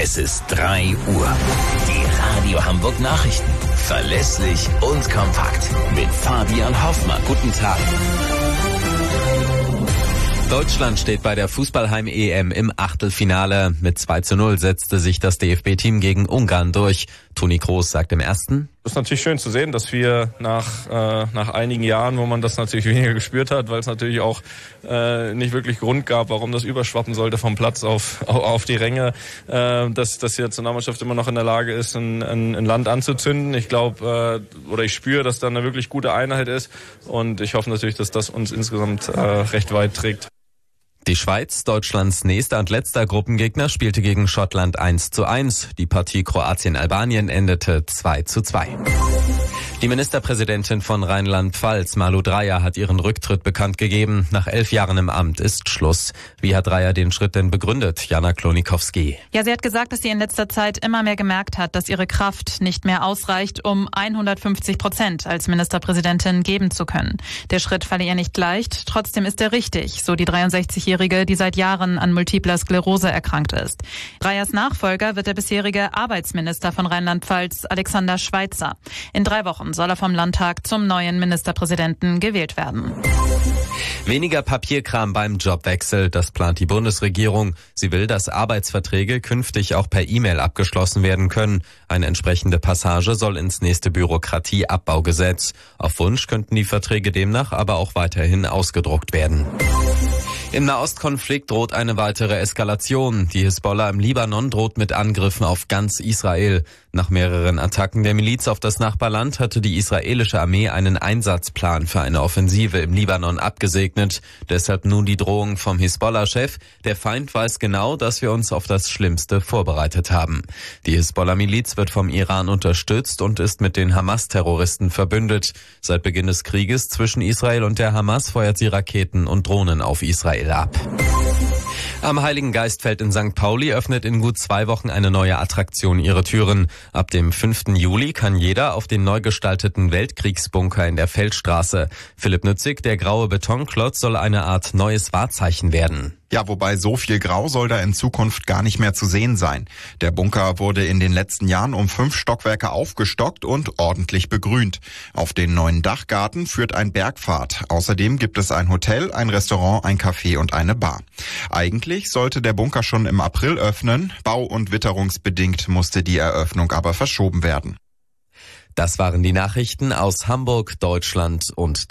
Es ist 3 Uhr. Die Radio Hamburg Nachrichten. Verlässlich und kompakt. Mit Fabian Hoffmann. Guten Tag. Deutschland steht bei der Fußballheim-EM im Achtelfinale. Mit 2:0 setzte sich das DFB-Team gegen Ungarn durch. Toni Kroos sagt im Ersten: Es ist natürlich schön zu sehen, dass wir nach einigen Jahren, wo man das natürlich weniger gespürt hat, weil es natürlich auch nicht wirklich Grund gab, warum das überschwappen sollte vom Platz auf die Ränge, dass die Nationalmannschaft immer noch in der Lage ist, ein Land anzuzünden. Ich glaube, oder ich spüre, dass da eine wirklich gute Einheit ist, und ich hoffe natürlich, dass das uns insgesamt recht weit trägt. Die Schweiz, Deutschlands nächster und letzter Gruppengegner, spielte gegen Schottland 1:1. Die Partie Kroatien-Albanien endete 2:2. Die Ministerpräsidentin von Rheinland-Pfalz, Malu Dreyer, hat ihren Rücktritt bekannt gegeben. Nach 11 Jahren im Amt ist Schluss. Wie hat Dreyer den Schritt denn begründet? Jana Klonikowski. Ja, sie hat gesagt, dass sie in letzter Zeit immer mehr gemerkt hat, dass ihre Kraft nicht mehr ausreicht, um 150% als Ministerpräsidentin geben zu können. Der Schritt falle ihr nicht leicht, trotzdem ist er richtig, so die 63-Jährige, die seit Jahren an multipler Sklerose erkrankt ist. Dreyers Nachfolger wird der bisherige Arbeitsminister von Rheinland-Pfalz, Alexander Schweitzer. In 3 Wochen soll er vom Landtag zum neuen Ministerpräsidenten gewählt werden. Weniger Papierkram beim Jobwechsel, das plant die Bundesregierung. Sie will, dass Arbeitsverträge künftig auch per E-Mail abgeschlossen werden können. Eine entsprechende Passage soll ins nächste Bürokratieabbaugesetz. Auf Wunsch könnten die Verträge demnach aber auch weiterhin ausgedruckt werden. Im Nahostkonflikt droht eine weitere Eskalation. Die Hisbollah im Libanon droht mit Angriffen auf ganz Israel. Nach mehreren Attacken der Miliz auf das Nachbarland hatte die israelische Armee einen Einsatzplan für eine Offensive im Libanon abgesegnet. Deshalb nun die Drohung vom Hisbollah-Chef: Der Feind weiß genau, dass wir uns auf das Schlimmste vorbereitet haben. Die Hisbollah-Miliz wird vom Iran unterstützt und ist mit den Hamas-Terroristen verbündet. Seit Beginn des Krieges zwischen Israel und der Hamas feuert sie Raketen und Drohnen auf Israel ab. Am Heiligen Geistfeld in St. Pauli öffnet in gut 2 Wochen eine neue Attraktion ihre Türen. Ab dem 5. Juli kann jeder auf den neu gestalteten Weltkriegsbunker in der Feldstraße. Philipp Nützig, der graue Betonklotz, soll eine Art neues Wahrzeichen werden. Ja, wobei so viel Grau soll da in Zukunft gar nicht mehr zu sehen sein. Der Bunker wurde in den letzten Jahren um 5 Stockwerke aufgestockt und ordentlich begrünt. Auf den neuen Dachgarten führt ein Bergpfad. Außerdem gibt es ein Hotel, ein Restaurant, ein Café und eine Bar. Eigentlich sollte der Bunker schon im April öffnen. Bau- und witterungsbedingt musste die Eröffnung aber verschoben werden. Das waren die Nachrichten aus Hamburg, Deutschland und